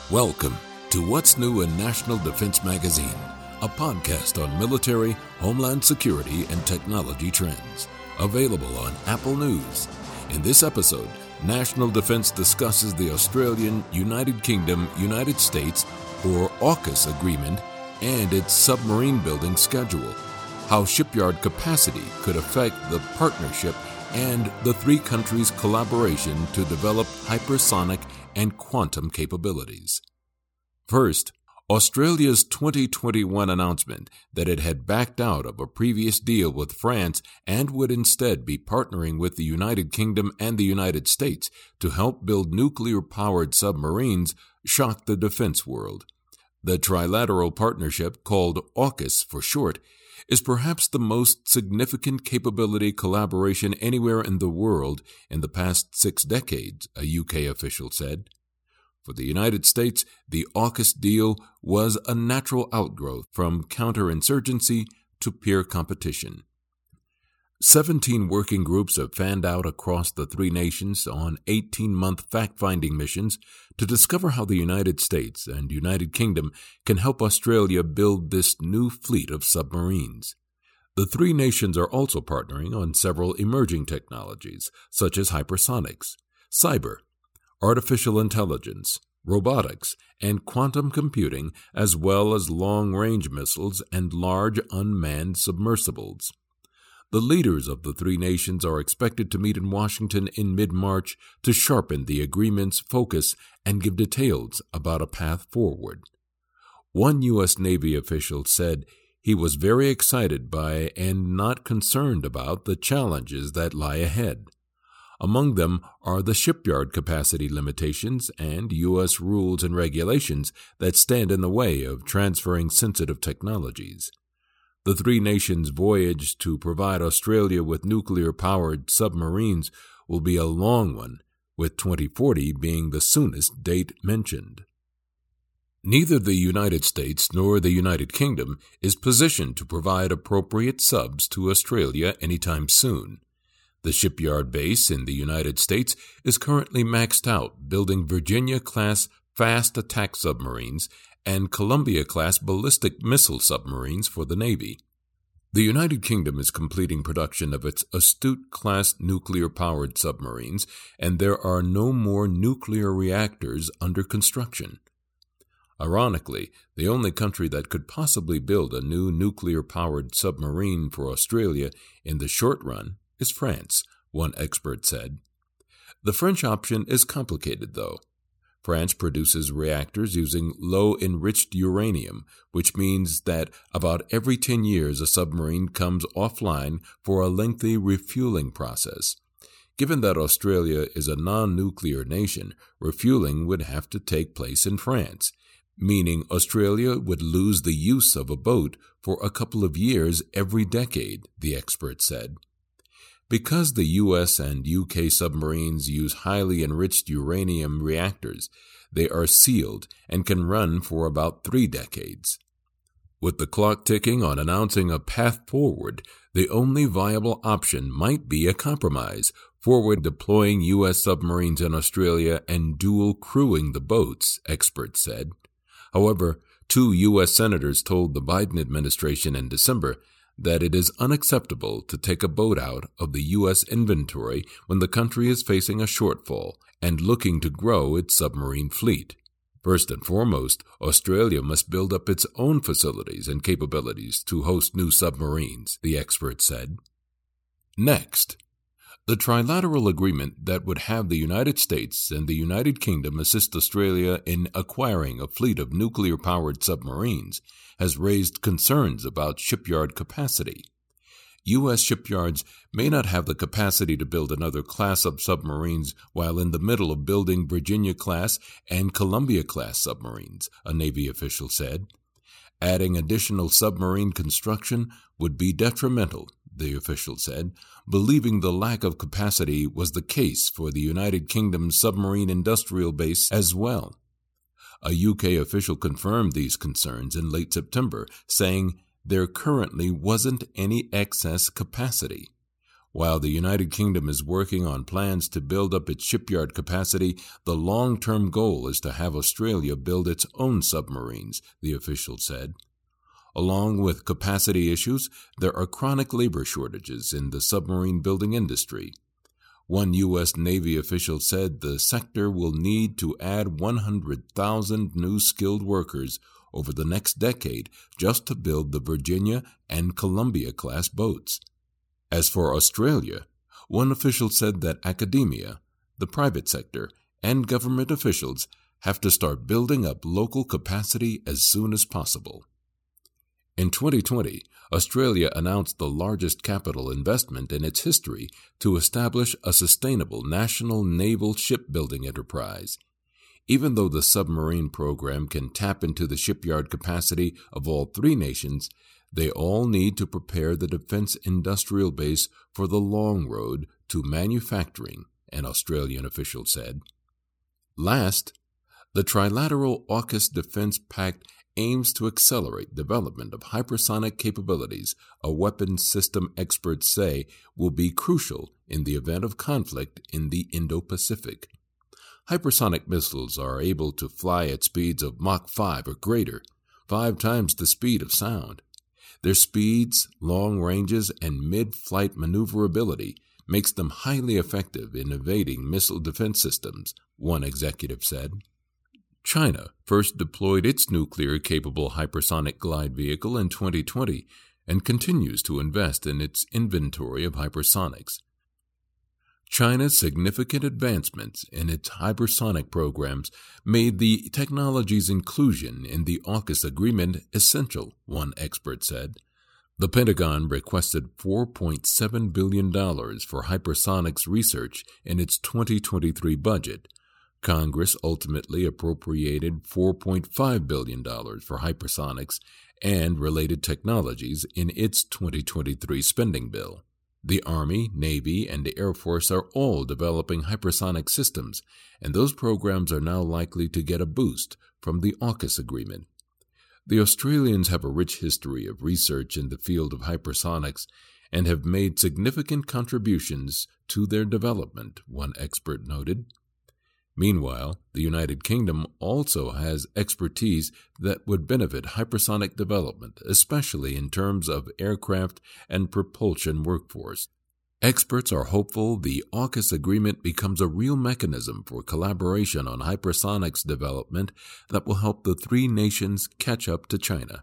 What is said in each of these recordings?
Welcome to What's New in National Defense Magazine, a podcast on military, homeland security, and technology trends. Available on Apple News. In this episode, National Defense discusses the Australian, United Kingdom, United States, or AUKUS agreement and its submarine building schedule, how shipyard capacity could affect the partnership, and the three countries' collaboration to develop hypersonic and quantum capabilities. First, Australia's 2021 announcement that it had backed out of a previous deal with France and would instead be partnering with the United Kingdom and the United States to help build nuclear-powered submarines shocked the defense world. The trilateral partnership, called AUKUS for short, is perhaps the most significant capability collaboration anywhere in the world in the past 6 decades, a UK official said. For the United States, the AUKUS deal was a natural outgrowth from counterinsurgency to peer competition. 17 working groups have fanned out across the three nations on 18-month fact-finding missions to discover how the United States and United Kingdom can help Australia build this new fleet of submarines. The three nations are also partnering on several emerging technologies, such as hypersonics, cyber, artificial intelligence, robotics, and quantum computing, as well as long-range missiles and large unmanned submersibles. The leaders of the three nations are expected to meet in Washington in mid-March to sharpen the agreement's focus and give details about a path forward. One U.S. Navy official said he was very excited by and not concerned about the challenges that lie ahead. Among them are the shipyard capacity limitations and U.S. rules and regulations that stand in the way of transferring sensitive technologies. The three nations' voyage to provide Australia with nuclear-powered submarines will be a long one, with 2040 being the soonest date mentioned. Neither the United States nor the United Kingdom is positioned to provide appropriate subs to Australia anytime soon. The shipyard base in the United States is currently maxed out, building Virginia-class fast attack submarines and Columbia-class ballistic missile submarines for the Navy. The United Kingdom is completing production of its Astute-class nuclear-powered submarines, and there are no more nuclear reactors under construction. Ironically, the only country that could possibly build a new nuclear-powered submarine for Australia in the short run is France, one expert said. The French option is complicated, though. France produces reactors using low-enriched uranium, which means that about every 10 years a submarine comes offline for a lengthy refueling process. Given that Australia is a non-nuclear nation, refueling would have to take place in France, meaning Australia would lose the use of a boat for a couple of years every decade, the expert said. Because the U.S. and U.K. submarines use highly enriched uranium reactors, they are sealed and can run for about 3 decades. With the clock ticking on announcing a path forward, the only viable option might be a compromise, forward deploying U.S. submarines in Australia and dual crewing the boats, experts said. However, 2 U.S. senators told the Biden administration in December that it is unacceptable to take a boat out of the U.S. inventory when the country is facing a shortfall and looking to grow its submarine fleet. First and foremost, Australia must build up its own facilities and capabilities to host new submarines, the expert said. Next, the trilateral agreement that would have the United States and the United Kingdom assist Australia in acquiring a fleet of nuclear-powered submarines has raised concerns about shipyard capacity. U.S. shipyards may not have the capacity to build another class of submarines while in the middle of building Virginia-class and Columbia-class submarines, a Navy official said. Adding additional submarine construction would be detrimental, the official said, believing the lack of capacity was the case for the United Kingdom's submarine industrial base as well. A UK official confirmed these concerns in late September, saying there currently wasn't any excess capacity. While the United Kingdom is working on plans to build up its shipyard capacity, the long-term goal is to have Australia build its own submarines, the official said. Along with capacity issues, there are chronic labor shortages in the submarine building industry. One U.S. Navy official said the sector will need to add 100,000 new skilled workers over the next decade just to build the Virginia and Columbia-class boats. As for Australia, one official said that academia, the private sector, and government officials have to start building up local capacity as soon as possible. In 2020, Australia announced the largest capital investment in its history to establish a sustainable national naval shipbuilding enterprise. Even though the submarine program can tap into the shipyard capacity of all three nations, they all need to prepare the defense industrial base for the long road to manufacturing, an Australian official said. Last, the trilateral AUKUS Defense Pact aims to accelerate development of hypersonic capabilities, a weapons system experts say will be crucial in the event of conflict in the Indo-Pacific. Hypersonic missiles are able to fly at speeds of Mach 5 or greater, 5 times the speed of sound. Their speeds, long ranges, and mid-flight maneuverability makes them highly effective in evading missile defense systems, one executive said. China first deployed its nuclear-capable hypersonic glide vehicle in 2020 and continues to invest in its inventory of hypersonics. China's significant advancements in its hypersonic programs made the technology's inclusion in the AUKUS agreement essential, one expert said. The Pentagon requested $4.7 billion for hypersonics research in its 2023 budget. Congress ultimately appropriated $4.5 billion for hypersonics and related technologies in its 2023 spending bill. The Army, Navy, and the Air Force are all developing hypersonic systems, and those programs are now likely to get a boost from the AUKUS agreement. The Australians have a rich history of research in the field of hypersonics and have made significant contributions to their development, one expert noted. Meanwhile, the United Kingdom also has expertise that would benefit hypersonic development, especially in terms of aircraft and propulsion workforce. Experts are hopeful the AUKUS agreement becomes a real mechanism for collaboration on hypersonics development that will help the three nations catch up to China.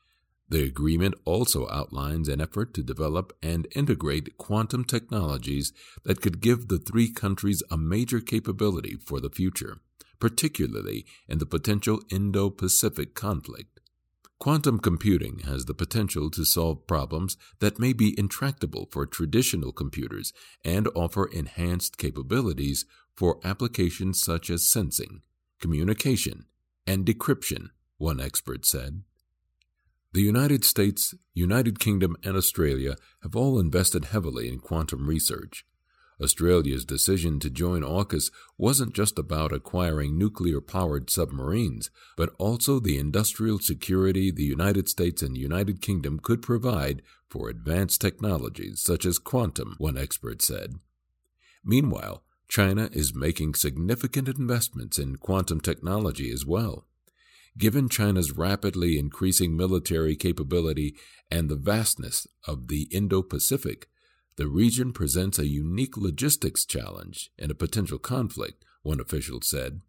The agreement also outlines an effort to develop and integrate quantum technologies that could give the three countries a major capability for the future, particularly in the potential Indo-Pacific conflict. Quantum computing has the potential to solve problems that may be intractable for traditional computers and offer enhanced capabilities for applications such as sensing, communication, and decryption, one expert said. The United States, United Kingdom, and Australia have all invested heavily in quantum research. Australia's decision to join AUKUS wasn't just about acquiring nuclear-powered submarines, but also the industrial security the United States and United Kingdom could provide for advanced technologies such as quantum, one expert said. Meanwhile, China is making significant investments in quantum technology as well. Given China's rapidly increasing military capability and the vastness of the Indo-Pacific, the region presents a unique logistics challenge in a potential conflict, one official said.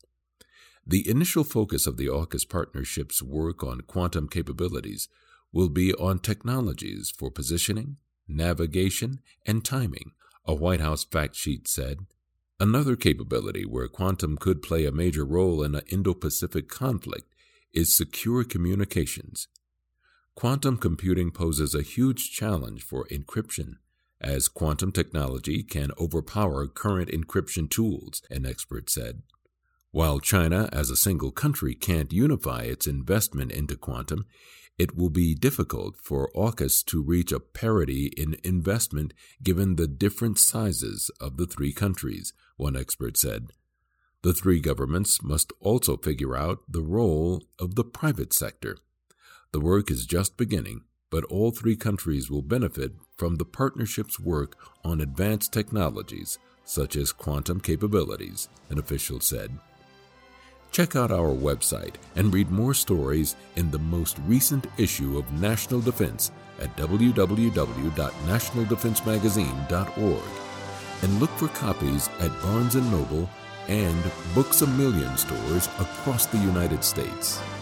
The initial focus of the AUKUS partnership's work on quantum capabilities will be on technologies for positioning, navigation, and timing, a White House fact sheet said. Another capability where quantum could play a major role in an Indo-Pacific conflict is secure communications. Quantum computing poses a huge challenge for encryption, as quantum technology can overpower current encryption tools, an expert said. While China as a single country can't unify its investment into quantum, it will be difficult for AUKUS to reach a parity in investment given the different sizes of the three countries, one expert said. The three governments must also figure out the role of the private sector. The work is just beginning, but all three countries will benefit from the partnership's work on advanced technologies such as quantum capabilities, an official said. Check out our website and read more stories in the most recent issue of National Defense at www.nationaldefensemagazine.org, and look for copies at Barnes & Noble and Books A Million stores across the United States.